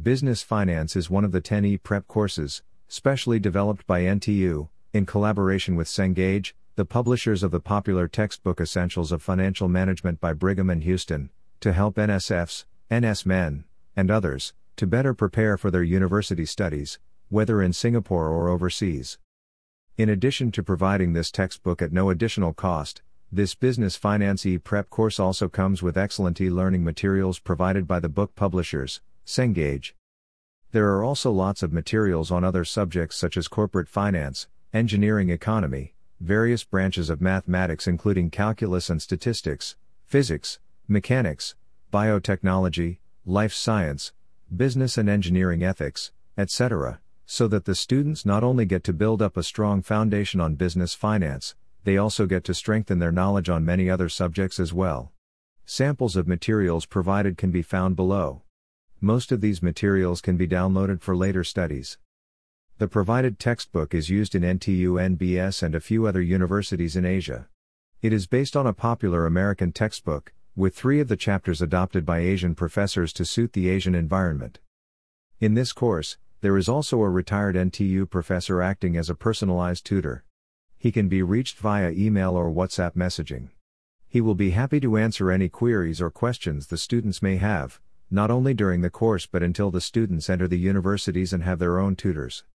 Business Finance is one of the 10 e-prep courses, specially developed by NTU, in collaboration with Cengage, the publishers of the popular textbook Essentials of Financial Management by Brigham and Houston, to help NSFs, NSmen, and others, to better prepare for their university studies, whether in Singapore or overseas. In addition to providing this textbook at no additional cost, this Business Finance e-prep course also comes with excellent e-learning materials provided by the book publishers, Cengage. There are also lots of materials on other subjects such as corporate finance, engineering economy, various branches of mathematics including calculus and statistics, physics, mechanics, biotechnology, life science, business and engineering ethics, etc., so that the students not only get to build up a strong foundation on business finance, they also get to strengthen their knowledge on many other subjects as well. Samples of materials provided can be found below. Most of these materials can be downloaded for later studies. The provided textbook is used in NTU NBS and a few other universities in Asia. It is based on a popular American textbook, with 3 of the chapters adopted by Asian professors to suit the Asian environment. In this course, there is also a retired NTU professor acting as a personalized tutor. He can be reached via email or WhatsApp messaging. He will be happy to answer any queries or questions the students may have, not only during the course but until the students enter the universities and have their own tutors.